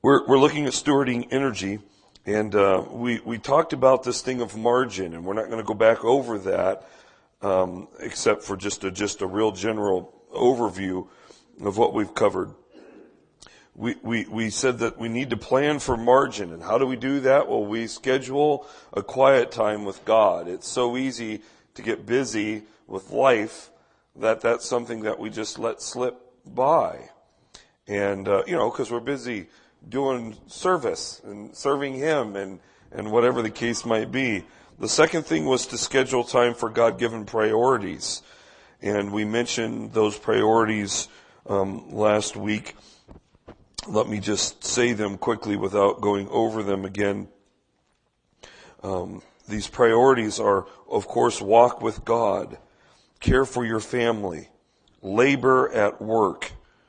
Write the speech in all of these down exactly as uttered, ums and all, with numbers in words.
We're, we're looking at stewarding energy, and uh, we, we talked about this thing of margin, and we're not going to go back over that, um, except for just a, just a real general overview of what we've covered. We, we, we said that we need to plan for margin, and how do we do that? Well, we schedule a quiet time with God. It's so easy to get busy with life that that's something that we just let slip by. And, uh, you know, because we're busy doing service and serving Him and, and whatever the case might be. The second thing was to schedule time for God-given priorities. And we mentioned those priorities um, last week. Let me just say them quickly without going over them again. Um, these priorities are, of course, walk with God, care for your family, labor at work,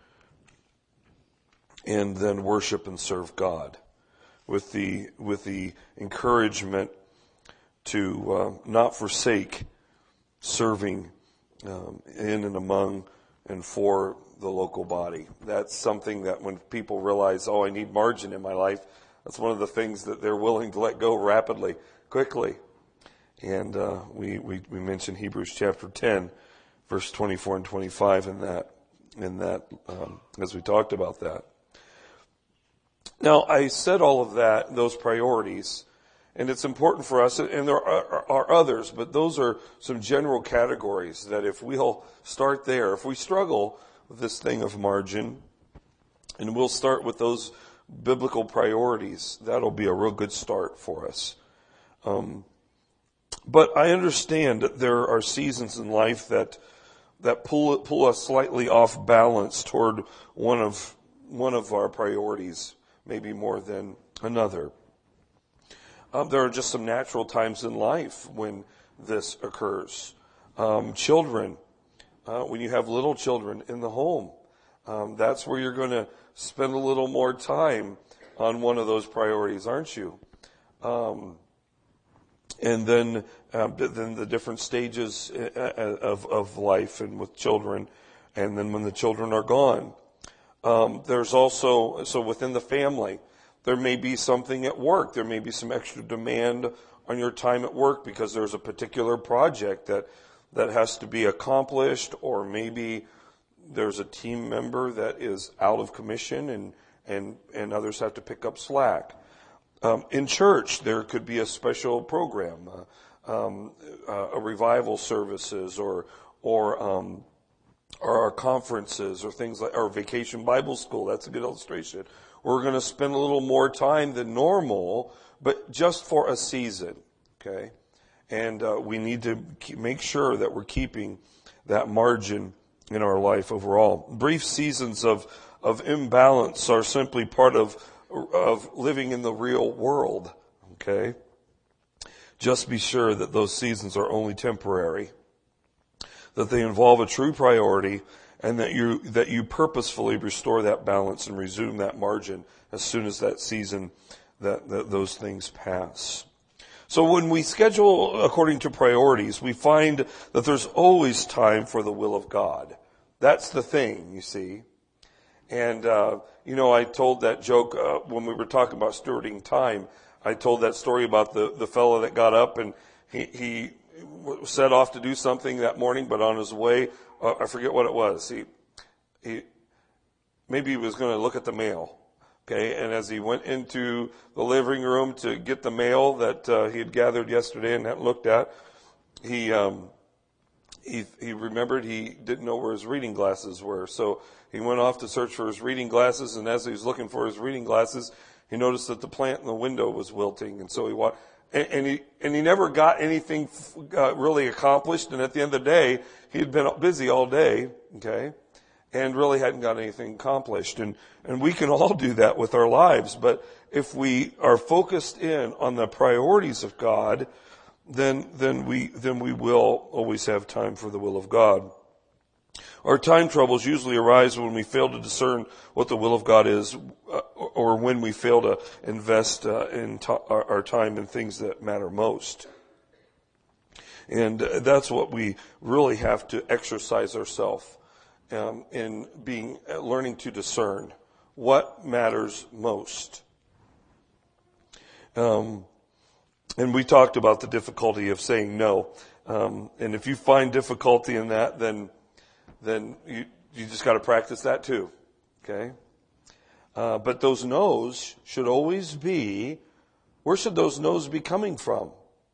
and then worship and serve God, with the with the encouragement to uh, not forsake serving um, in and among and for the local body. That's something that when people realize, oh, I need margin in my life, that's one of the things that they're willing to let go rapidly, quickly. And uh, we, we we mentioned Hebrews chapter ten, verse twenty-four and twenty-five in that in that um, as we talked about that. Now, I said all of that, those priorities, and it's important for us, and there are, are others, but those are some general categories that if we'll start there, if we struggle with this thing of margin, and we'll start with those biblical priorities, that'll be a real good start for us. Um, but I understand that there are seasons in life that that pull pull us slightly off balance toward one of one of our priorities, maybe more than another. Um, there are just some natural times in life when this occurs. Um, children, uh, when you have little children in the home, um, that's where you're going to spend a little more time on one of those priorities, aren't you? Um, and then, uh, then the different stages of, of life and with children, and then when the children are gone. Um, there's also, so within the family, there may be something at work. There may be some extra demand on your time at work because there's a particular project that, that has to be accomplished, or maybe there's a team member that is out of commission and, and, and others have to pick up slack. Um, in church, there could be a special program, uh, um, uh, a revival services or, or, um, or our conferences or things like our vacation Bible school. That's a good illustration. We're going to spend a little more time than normal, but just for a season, okay? And uh, we need to keep, make sure that we're keeping that margin in our life overall. Brief seasons of, of imbalance are simply part of, of living in the real world, okay? Just be sure that those seasons are only temporary, that they involve a true priority, and that you that you purposefully restore that balance and resume that margin as soon as that season, that, that those things pass. So when we schedule according to priorities, we find that there's always time for the will of God. That's the thing, you see. And, uh, you know, I told that joke uh, when we were talking about stewarding time. I told that story about the, the fellow that got up and he, he set off to do something that morning, but on his way, uh, I forget what it was. He, he, maybe he was going to look at the mail. Okay. And as he went into the living room to get the mail that, uh, he had gathered yesterday and hadn't looked at, he, um, he, he remembered he didn't know where his reading glasses were. So he went off to search for his reading glasses. And as he was looking for his reading glasses, he noticed that the plant in the window was wilting. And so he walked. And, and he and he never got anything uh, really accomplished. And at the end of the day, he had been busy all day, okay, and really hadn't got anything accomplished. And and we can all do that with our lives. But if we are focused in on the priorities of God, then then we then we will always have time for the will of God. Our time troubles usually arise when we fail to discern what the will of God is, uh, or when we fail to invest uh, in t- our, our time in things that matter most. And uh, that's what we really have to exercise ourselves um, in being, uh, learning to discern what matters most. Um, and we talked about the difficulty of saying no. Um, and if you find difficulty in that, then then you you just got to practice that too. Okay. Uh, but those no's should always be, where should those no's be coming from?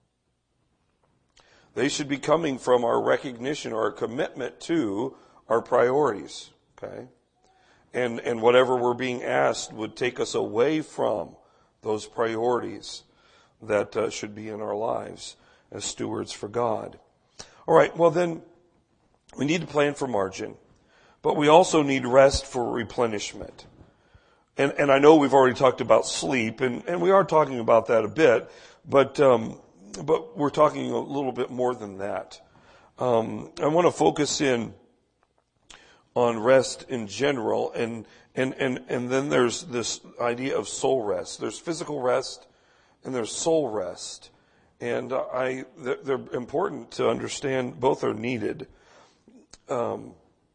They should be coming from our recognition or our commitment to our priorities. Okay. And and whatever we're being asked would take us away from those priorities that uh, should be in our lives as stewards for God. All right, well then, we need to plan for margin, but we also need rest for replenishment. And and I know we've already talked about sleep, and, and we are talking about that a bit, but um, but we're talking a little bit more than that. Um, I want to focus in on rest in general, and and and and then there's this idea of soul rest. There's physical rest, and there's soul rest, and I they're important to understand. Both are needed. Um,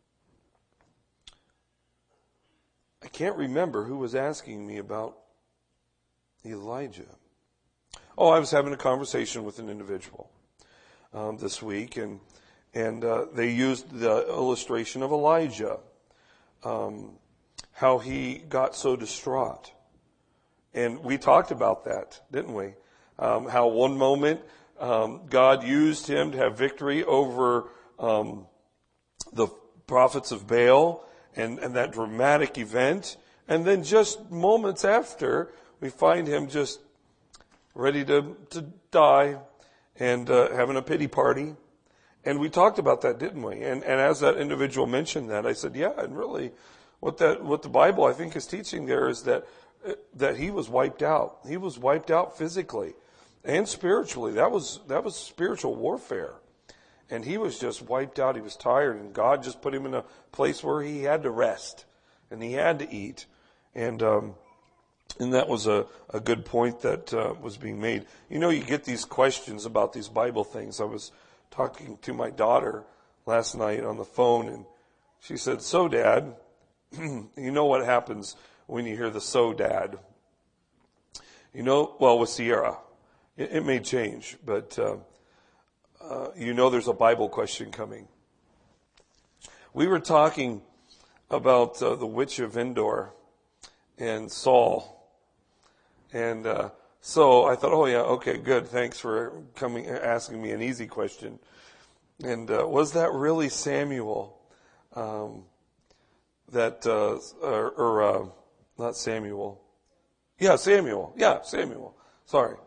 I can't remember who was asking me about Elijah. Oh, I was having a conversation with an individual um, this week, and and uh, they used the illustration of Elijah, um, how he got so distraught. And we talked about that, didn't we? Um, how one moment um, God used him to have victory over um, the prophets of Baal and, and that dramatic event. And then just moments after, we find him just ready to, to die and uh, having a pity party. And we talked about that, didn't we? And, and as that individual mentioned that, I said, yeah, and really what that what the Bible, I think, is teaching there is that that he was wiped out. He was wiped out physically and spiritually. That was that was spiritual warfare. And he was just wiped out. He was tired, and God just put him in a place where he had to rest and he had to eat. And um, and that was a, a good point that uh, was being made. You know, you get these questions about these Bible things. I was talking to my daughter last night on the phone, and she said, "So, Dad, you know what happens when you hear the 'so, Dad'? You know, well, with Sierra, it, it may change, but uh, uh, you know there's a Bible question coming." We were talking about uh, the witch of Endor and Saul, and uh, so I thought, oh yeah, okay, good, thanks for coming, asking me an easy question. And uh, was that really Samuel? Um, that uh, or, or uh, not Samuel? Yeah, Samuel. Yeah, Samuel. Sorry.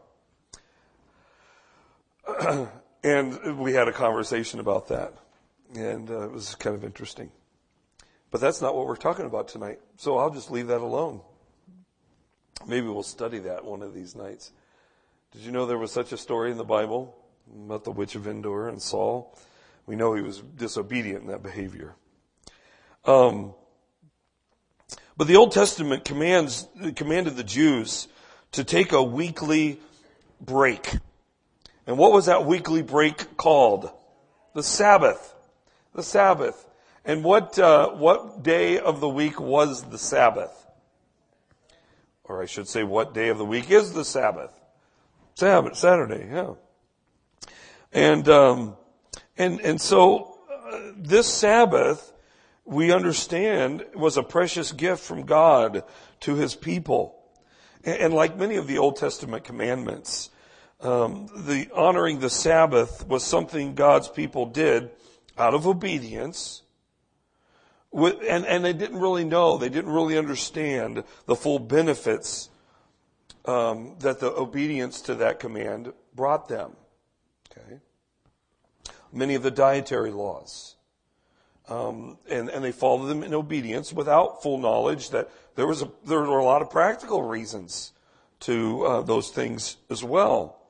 And we had a conversation about that, and uh, it was kind of interesting. But that's not what we're talking about tonight, so I'll just leave that alone. Maybe we'll study that one of these nights. Did you know there was such a story in the Bible about the witch of Endor and Saul? We know he was disobedient in that behavior. Um, but the Old Testament commands commanded the Jews to take a weekly break. And what was that weekly break called? The Sabbath. The Sabbath. And what uh, what day of the week was the Sabbath? Or I should say, what day of the week is the Sabbath? Sabbath, Saturday, yeah. And um, and and so uh, this Sabbath, we understand, was a precious gift from God to His people. And, and like many of the Old Testament commandments, um, the honoring the Sabbath was something God's people did out of obedience. With, and, and they didn't really know, they didn't really understand the full benefits um, that the obedience to that command brought them. Okay, many of the dietary laws, um, and and they followed them in obedience without full knowledge that there was a there were a lot of practical reasons to uh, those things as well.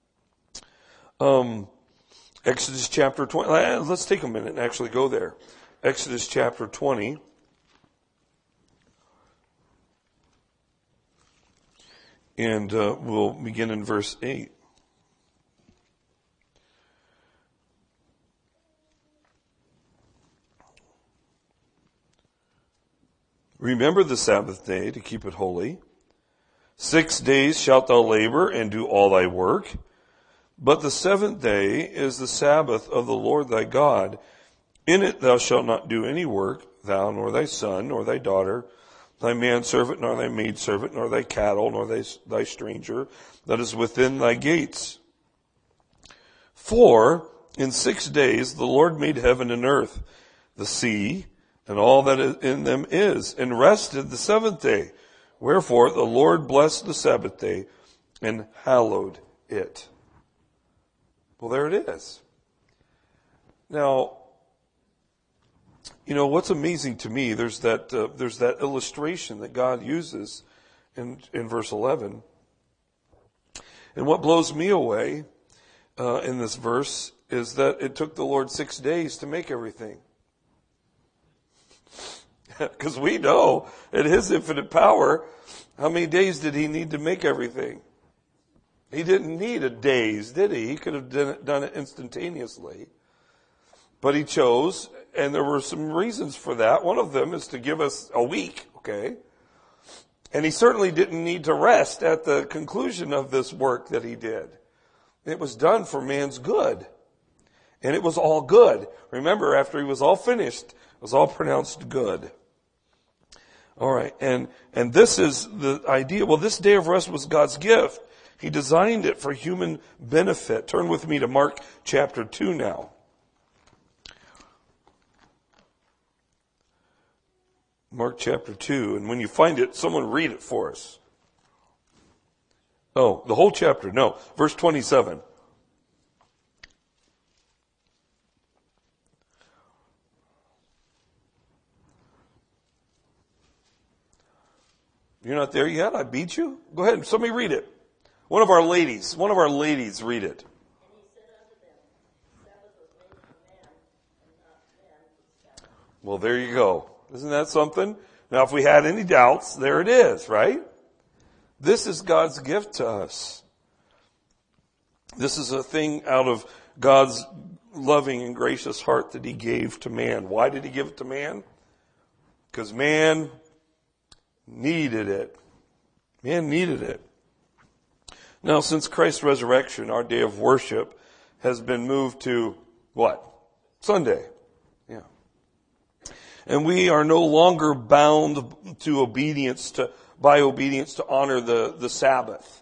Um, Exodus chapter twenty. Let's take a minute and actually go there. Exodus chapter twenty. And uh, we'll begin in verse eight. Remember the Sabbath day to keep it holy. Six days shalt thou labor and do all thy work. But the seventh day is the Sabbath of the Lord thy God. In it thou shalt not do any work, thou, nor thy son, nor thy daughter, thy manservant, nor thy maidservant, nor thy cattle, nor thy, thy stranger that is within thy gates. For in six days the Lord made heaven and earth, the sea, and all that in them is, and rested the seventh day. Wherefore the Lord blessed the Sabbath day and hallowed it. Well, there it is. Now, you know, what's amazing to me, there's that, uh, there's that illustration that God uses in, in verse eleven. And what blows me away, uh, in this verse is that it took the Lord six days to make everything. Because we know at His infinite power, how many days did He need to make everything? He didn't need a days, did He? He could have done it, done it instantaneously. But He chose, and there were some reasons for that. One of them is to give us a week, okay? And He certainly didn't need to rest at the conclusion of this work that He did. It was done for man's good. And it was all good. Remember, after He was all finished, it was all pronounced good. All right, and and this is the idea. Well, this day of rest was God's gift. He designed it for human benefit. Turn with me to Mark chapter two now. Mark chapter two, and when you find it, someone read it for us. Oh, the whole chapter, no, verse twenty-seven. You're not there yet? I beat you? Go ahead, somebody read it. One of our ladies, one of our ladies read it. Well, there you go. Isn't that something? Now, if we had any doubts, there it is, right? This is God's gift to us. This is a thing out of God's loving and gracious heart that He gave to man. Why did He give it to man? Because man needed it. Man needed it. Now, since Christ's resurrection, our day of worship has been moved to what? Sunday. Yeah. And we are no longer bound to obedience to, by obedience to honor the, the Sabbath.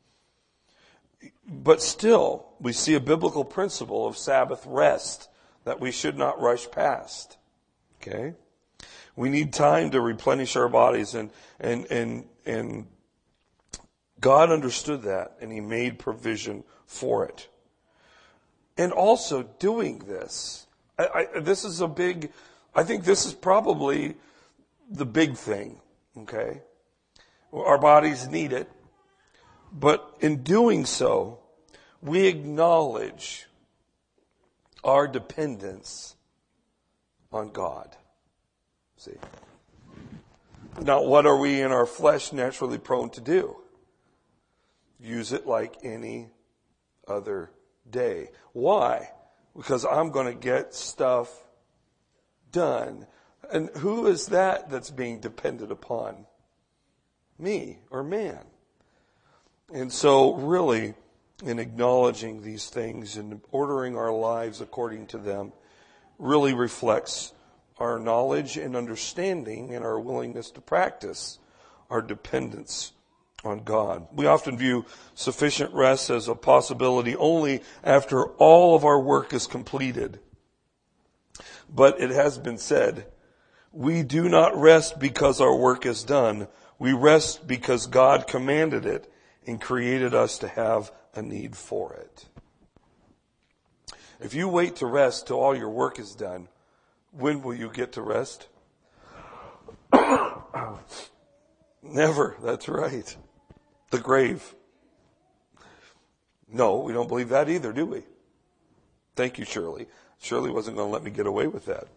But still, we see a biblical principle of Sabbath rest that we should not rush past. Okay? We need time to replenish our bodies, and, and, and, and God understood that, and He made provision for it. And also doing this, I, I, this is a big, I think this is probably the big thing, okay? Our bodies need it, but in doing so, we acknowledge our dependence on God. See? Now, what are we in our flesh naturally prone to do? Use it like any other day. Why? Because I'm going to get stuff done. And who is that that's being dependent upon? Me or man. And so really, in acknowledging these things and ordering our lives according to them, really reflects our knowledge and understanding and our willingness to practice our dependence on God. We often view sufficient rest as a possibility only after all of our work is completed. But it has been said, we do not rest because our work is done. We rest because God commanded it and created us to have a need for it. If you wait to rest till all your work is done, when will you get to rest? Never. That's right. The grave. No, we don't believe that either, do we? Thank you, Shirley. Shirley wasn't going to let me get away with that.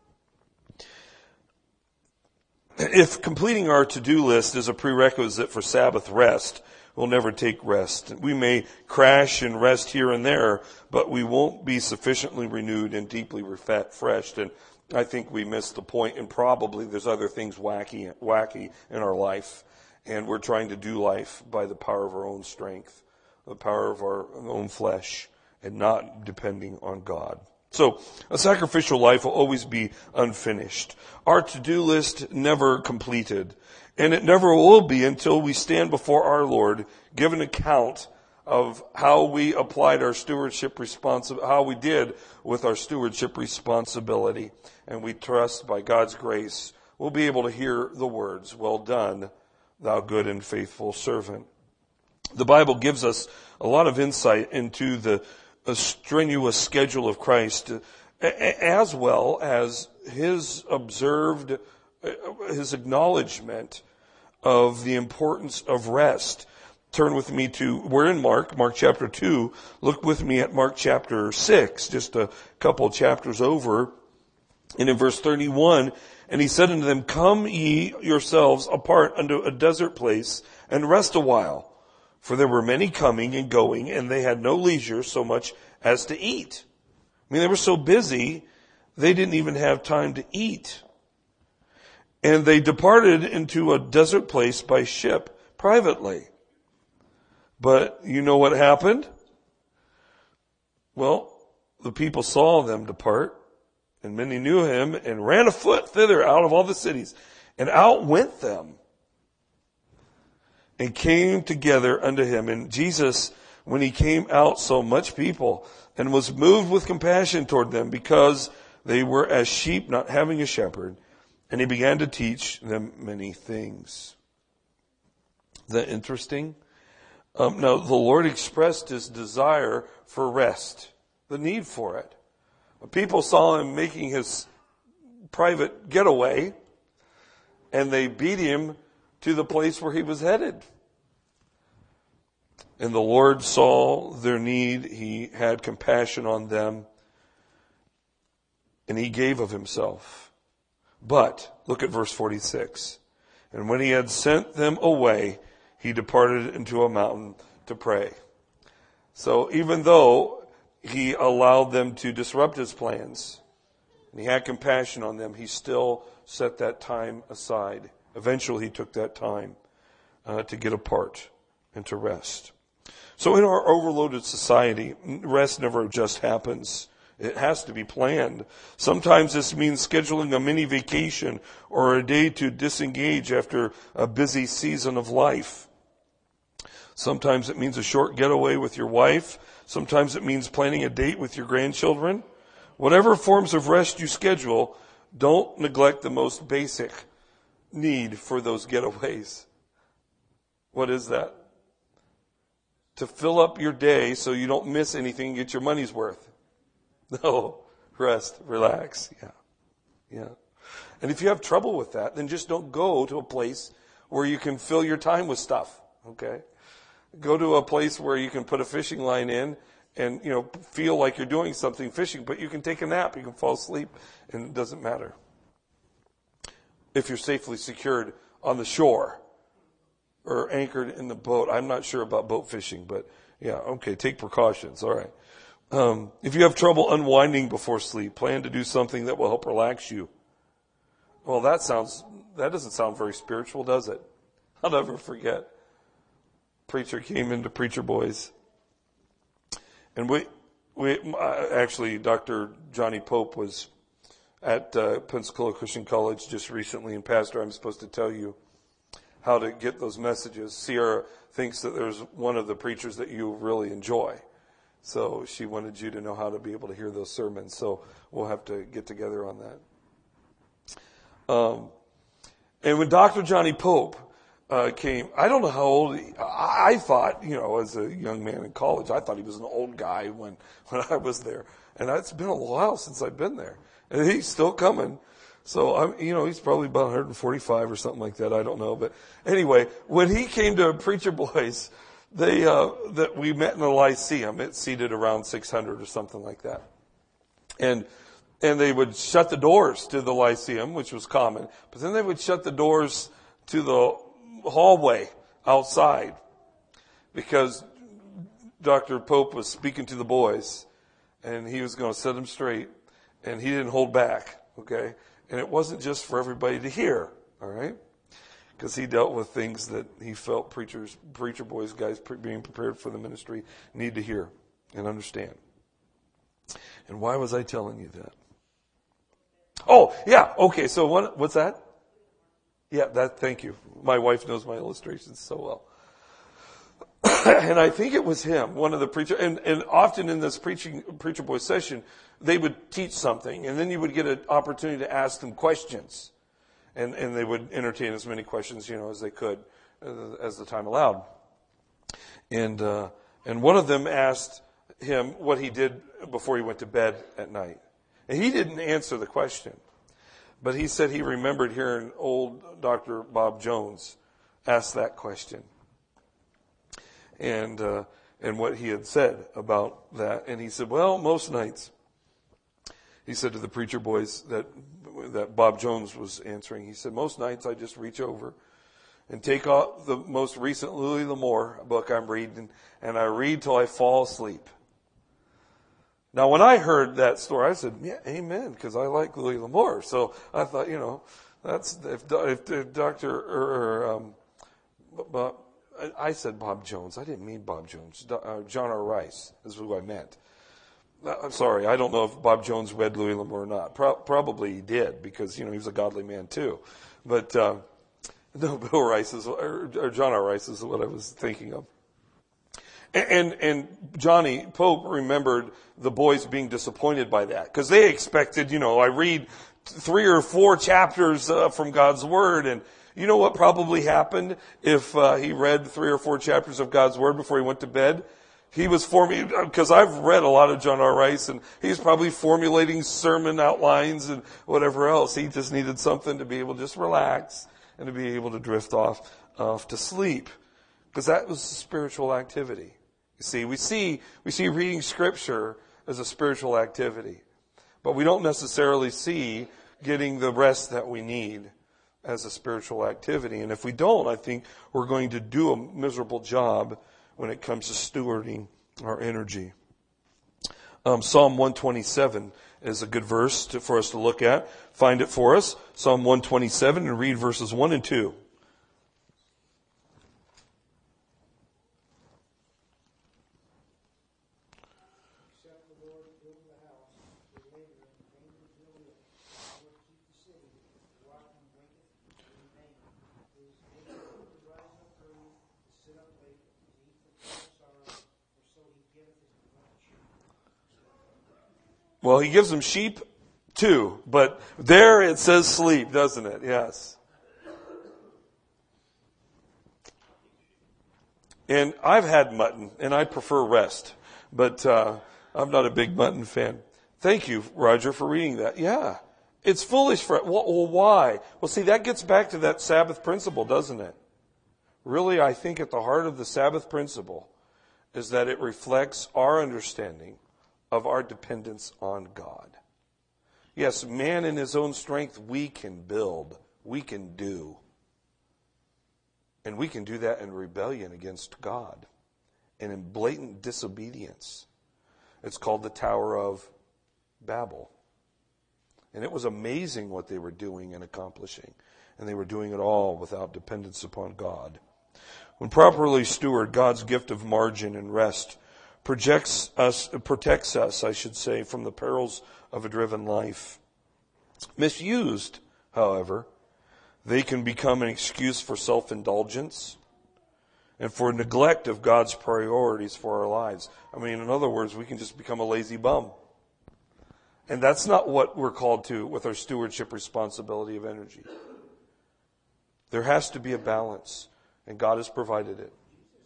If completing our to-do list is a prerequisite for Sabbath rest, we'll never take rest. We may crash and rest here and there, but we won't be sufficiently renewed and deeply refreshed. And I think we missed the point, and probably there's other things wacky, wacky in our life, and we're trying to do life by the power of our own strength, the power of our own flesh, and not depending on God. So, a sacrificial life will always be unfinished. Our to-do list never completed, and it never will be until we stand before our Lord, give an account of how we applied our stewardship responsibility, how we did with our stewardship responsibility. And we trust by God's grace, we'll be able to hear the words, "Well done, thou good and faithful servant." The Bible gives us a lot of insight into the a strenuous schedule of Christ, as well as his observed, his acknowledgement of the importance of rest. Turn with me to, we're in Mark, Mark chapter two. Look with me at Mark chapter six, just a couple of chapters over. And in verse thirty-one, "And he said unto them, Come ye yourselves apart unto a desert place, and rest a while. For there were many coming and going, and they had no leisure so much as to eat." I mean, they were so busy, they didn't even have time to eat. "And they departed into a desert place by ship privately." But you know what happened? Well, the people saw them depart, and many knew him, and ran afoot thither out of all the cities, and out went them, and came together unto him. And Jesus, when he came out, saw much people, and was moved with compassion toward them, because they were as sheep not having a shepherd. And he began to teach them many things. Isn't that interesting? Um, now, the Lord expressed his desire for rest, the need for it. People saw him making his private getaway, and they beat him to the place where he was headed. And the Lord saw their need. He had compassion on them, and he gave of himself. But, look at verse forty-six. "And when he had sent them away, he departed into a mountain to pray." So even though he allowed them to disrupt his plans, and he had compassion on them, he still set that time aside. Eventually he took that time uh, to get apart and to rest. So in our overloaded society, rest never just happens. It has to be planned. Sometimes this means scheduling a mini vacation or a day to disengage after a busy season of life. Sometimes it means a short getaway with your wife. Sometimes it means planning a date with your grandchildren. Whatever forms of rest you schedule, don't neglect the most basic need for those getaways. What is that? To fill up your day so you don't miss anything and get your money's worth. No, rest, relax. Yeah, yeah. And if you have trouble with that, then just don't go to a place where you can fill your time with stuff, okay? Go to a place where you can put a fishing line in and, you know, feel like you're doing something fishing, but you can take a nap, you can fall asleep, and it doesn't matter. If you're safely secured on the shore or anchored in the boat. I'm not sure about boat fishing, but yeah, okay, take precautions, all right. Um, if you have trouble unwinding before sleep, plan to do something that will help relax you. Well, that sounds, that doesn't sound very spiritual, does it? I'll never forget. Preacher came into Preacher Boys. And we, we, actually, Doctor Johnny Pope was at uh, Pensacola Christian College just recently. And Pastor, I'm supposed to tell you how to get those messages. Sierra thinks that there's one of the preachers that you really enjoy. So she wanted you to know how to be able to hear those sermons. So we'll have to get together on that. Um, and when Doctor Johnny Pope uh, came, I don't know how old he, I, I thought, you know, as a young man in college, I thought he was an old guy when, when I was there. And it's been a while since I've been there. And he's still coming. So, I'm, you know, he's probably about one hundred forty-five or something like that. I don't know. But anyway, when he came to Preacher Boys, they, uh, that we met in the Lyceum. It seated around six hundred or something like that. And, and they would shut the doors to the Lyceum, which was common. But then they would shut the doors to the hallway outside because Doctor Pope was speaking to the boys and he was going to set them straight, and he didn't hold back. okay? And it wasn't just for everybody to hear, all right? Because he dealt with things that he felt preachers, preacher boys, guys pre- being prepared for the ministry need to hear and understand. And why was I telling you that? Oh, yeah, okay, so what, what's that? Yeah, that, thank you. My wife knows my illustrations so well. And I think it was him, one of the preacher, and, and often in this preaching, preacher boy session, they would teach something, and then you would get an opportunity to ask them questions. And, and they would entertain as many questions, you know, as they could, uh, as the time allowed. And, uh, and one of them asked him what he did before he went to bed at night. And he didn't answer the question. But he said he remembered hearing old Doctor Bob Jones ask that question. And, uh, and what he had said about that. And he said, well, most nights, he said to the preacher boys that, that Bob Jones was answering, he said, most nights I just reach over and take out the most recent Louis L'Amour book I'm reading, and I read till I fall asleep. Now, when I heard that story, I said, yeah, amen, because I like Louis L'Amour. So I thought, you know, that's, if, if, if Doctor, or, or um, Bob, I said Bob Jones. I didn't mean Bob Jones. Uh, John R. Rice is who I meant. I'm sorry, I don't know if Bob Jones read Louis L'Amour or not. Pro- probably he did, because, you know, he was a godly man too. But, uh, no, Bill Rice is, or, or John R. Rice is what I was thinking of. And, and Johnny Pope remembered the boys being disappointed by that, because they expected, you know, I read three or four chapters uh, from God's Word, and you know what probably happened if uh, he read three or four chapters of God's Word before he went to bed? He was forming, because I've read a lot of John R. Rice, and he's probably formulating sermon outlines and whatever else. He just needed something to be able to just relax and to be able to drift off, off to sleep, because that was a spiritual activity. You see, we see, we see reading Scripture as a spiritual activity, but we don't necessarily see getting the rest that we need as a spiritual activity. And if we don't, I think we're going to do a miserable job when it comes to stewarding our energy. Um, Psalm one twenty-seven is a good verse to, for us to look at. Find it for us. Psalm one twenty-seven, and read verses one and two. Well, he gives them sheep too, but there it says sleep, doesn't it? Yes. And I've had mutton, and I prefer rest, but uh, I'm not a big mutton fan. Thank you, Roger, for reading that. Yeah, it's foolish for, well, well, why? Well, see, that gets back to that Sabbath principle, doesn't it? Really, I think at the heart of the Sabbath principle is that it reflects our understanding of our dependence on God. Yes, man in his own strength, we can build, we can do. And we can do that in rebellion against God and in blatant disobedience. It's called the Tower of Babel. And it was amazing what they were doing and accomplishing. And they were doing it all without dependence upon God. When properly stewarded, God's gift of margin and rest projects us, protects us, I should say, from the perils of a driven life. Misused, however, they can become an excuse for self-indulgence and for neglect of God's priorities for our lives. I mean, in other words, we can just become a lazy bum. And that's not what we're called to with our stewardship responsibility of energy. There has to be a balance, and God has provided it.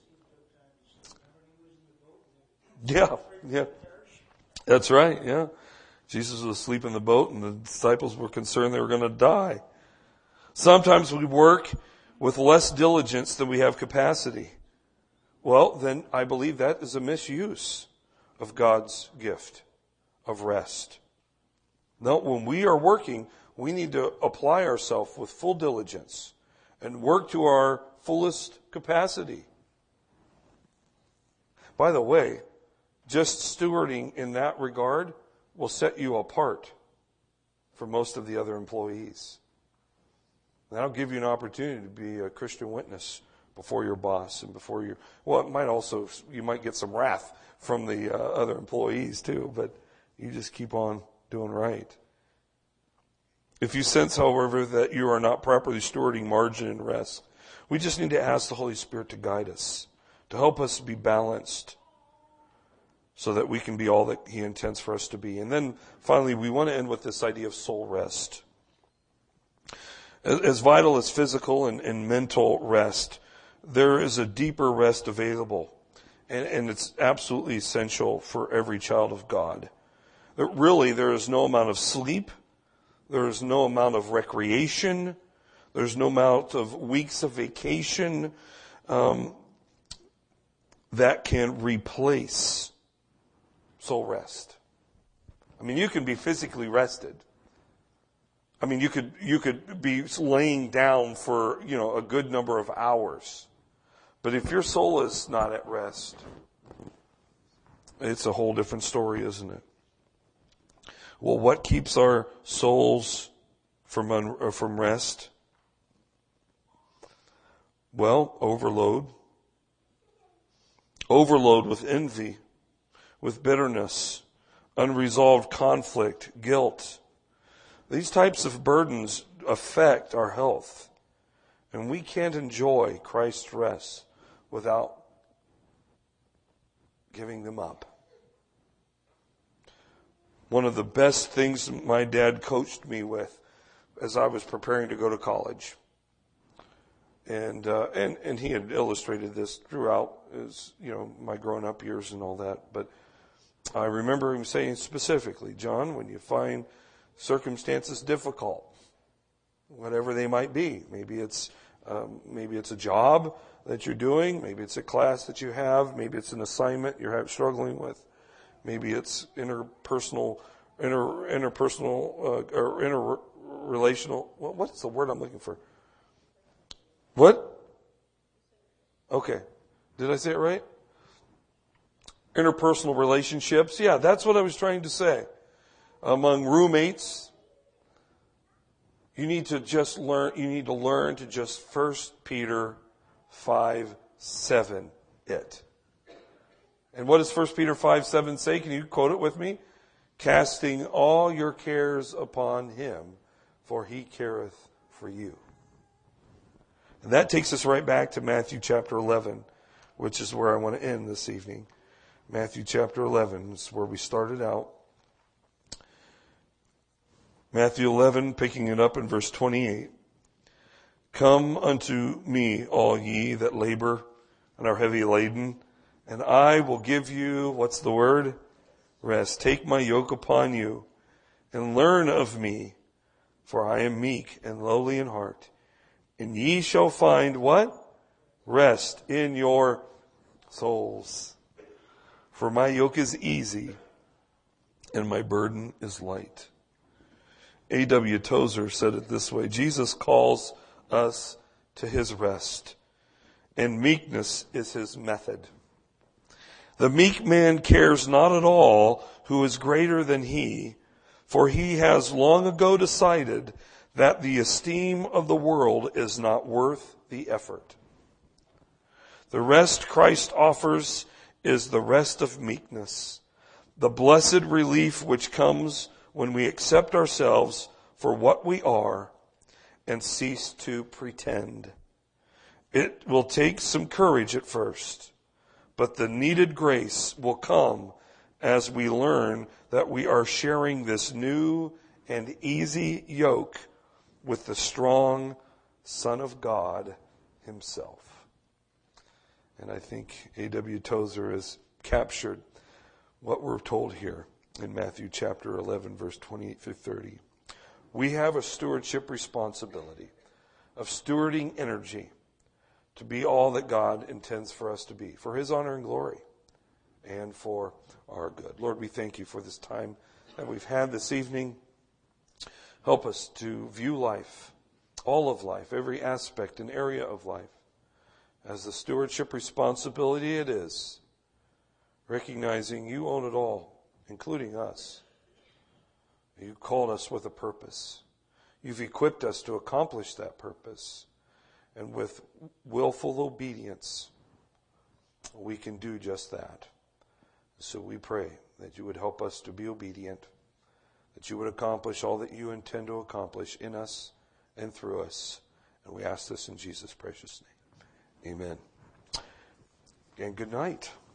Yeah, yeah. That's right, yeah. Jesus was asleep in the boat, and the disciples were concerned they were going to die. Sometimes we work with less diligence than we have capacity. Well, then I believe that is a misuse of God's gift of rest. No, when we are working, we need to apply ourselves with full diligence and work to our fullest capacity. By the way, just stewarding in that regard will set you apart for most of the other employees. And that'll give you an opportunity to be a Christian witness before your boss and before your, well, it might also, you might get some wrath from the uh, other employees too, but you just keep on doing right. If you sense, however, that you are not properly stewarding margin and rest, we just need to ask the Holy Spirit to guide us, to help us be balanced so that we can be all that He intends for us to be. And then finally, we want to end with this idea of soul rest. As vital as physical and, and mental rest, there is a deeper rest available. And, and it's absolutely essential for every child of God. That really, there is no amount of sleep. There is no amount of recreation. There's no amount of weeks of vacation um, that can replace soul rest. I mean, you can be physically rested. I mean, you could you could be laying down for, you know, a good number of hours. But if your soul is not at rest, it's a whole different story, isn't it? Well, what keeps our souls from un, uh, from rest? Well, overload. Overload with envy, with bitterness, unresolved conflict, guilt. These types of burdens affect our health. And we can't enjoy Christ's rest without giving them up. One of the best things my dad coached me with as I was preparing to go to college, and uh, and and he had illustrated this throughout his, you know, my growing up years and all that. But I remember him saying specifically, John, when you find circumstances difficult, whatever they might be, maybe it's um, maybe it's a job that you're doing, maybe it's a class that you have, maybe it's an assignment you're struggling with. Maybe it's interpersonal, inter, interpersonal, uh, or interrelational. What, what's the word I'm looking for? What? Okay. Did I say it right? Interpersonal relationships. Yeah, that's what I was trying to say. Among roommates, you need to just learn, you need to learn to just First Peter five seven it. And what does First Peter five seven say? Can you quote it with me? Casting all your cares upon Him, for He careth for you. And that takes us right back to Matthew chapter eleven, which is where I want to end this evening. Matthew chapter eleven is where we started out. Matthew eleven, picking it up in verse twenty-eight. Come unto me, all ye that labor and are heavy laden, and I will give you, what's the word? Rest. Take my yoke upon you and learn of me, for I am meek and lowly in heart. And ye shall find what? Rest in your souls. For my yoke is easy and my burden is light. A W Tozer said it this way. Jesus calls us to His rest, and meekness is His method. The meek man cares not at all who is greater than he, for he has long ago decided that the esteem of the world is not worth the effort. The rest Christ offers is the rest of meekness, the blessed relief which comes when we accept ourselves for what we are and cease to pretend. It will take some courage at first, but the needed grace will come as we learn that we are sharing this new and easy yoke with the strong Son of God Himself. And I think A W Tozer has captured what we're told here in Matthew chapter eleven, verse twenty-eight through thirty. We have a stewardship responsibility of stewarding energy to be all that God intends for us to be, for His honor and glory, and for our good. Lord, we thank You for this time that we've had this evening. Help us to view life, all of life, every aspect and area of life, as the stewardship responsibility it is, recognizing You own it all, including us. You called us with a purpose. You've equipped us to accomplish that purpose. And with willful obedience, we can do just that. So we pray that you would help us to be obedient, that you would accomplish all that you intend to accomplish in us and through us. And we ask this in Jesus' precious name. Amen. And good night.